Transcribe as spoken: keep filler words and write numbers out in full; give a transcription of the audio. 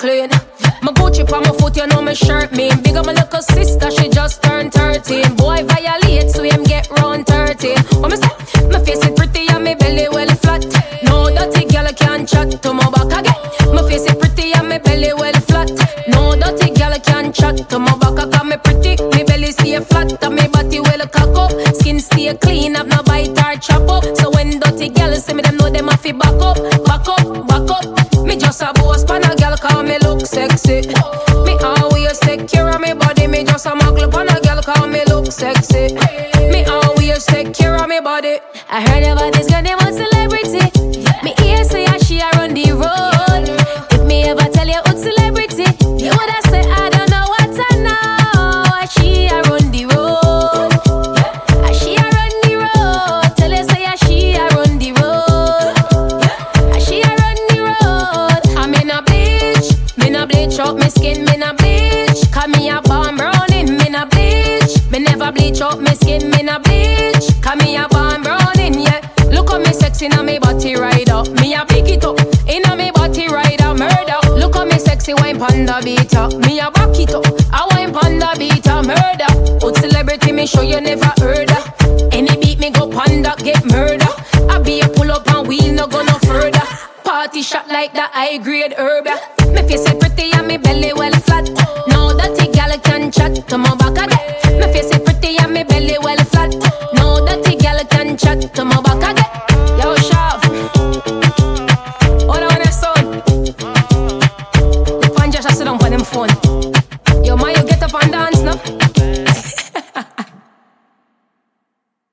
clean. My Gucci pa my foot, you know my shirt mean. Big up my little sister, she just turned thirteen. Boy violate, so him get round thirteen. What me say? My face is pretty and my belly well flat. No dirty girl can chat to my back again. My face is pretty and my belly well flat. No dirty girl can chat to my back. Cause me pretty, my belly stay flat. And my body well cock up. Skin stay clean, have no bite or chop up. So when dirty girl see me, them know them have to back up, back up, back up. Me just a boss pan a girl cause me look sexy. Me always take care of me body. Me just a muggle pan a girl cause me look sexy. Me always take care of me body. I heard about this girl, they want celebrity. Me ear say how she a run the road. If me ever tell you who's celebrity, you woulda say I don't know what I know. How she a run the road. How she a run the road. Tell you say how she a run the road. How she a run the road. I'm in a bleach. Me no bleach out me skin, me no bleach. Cause me a born browning, me no bleach. Me never bleach out me skin, me no bleach. Cause me a born browning, yeah. Look how me sexy na me body ride up. Me a pick it up, inna me body ride up, murder. Look how me sexy wine panda beat up. Me a back it up, I wine panda beat up, murder. Old celebrity me show you never heard of. Any beat me go panda get murder. I be a pull up and wheel no go no further. Party shot like the high grade herb. Me face is pretty and me belly well flat. No dirty gal can chat to my back again. Me face is pretty and me belly well flat. No dirty gal can chat to my back again. Yo, Shav, hold on, son. The fan just sit down on them phone. Yo, man, you get up and dance now.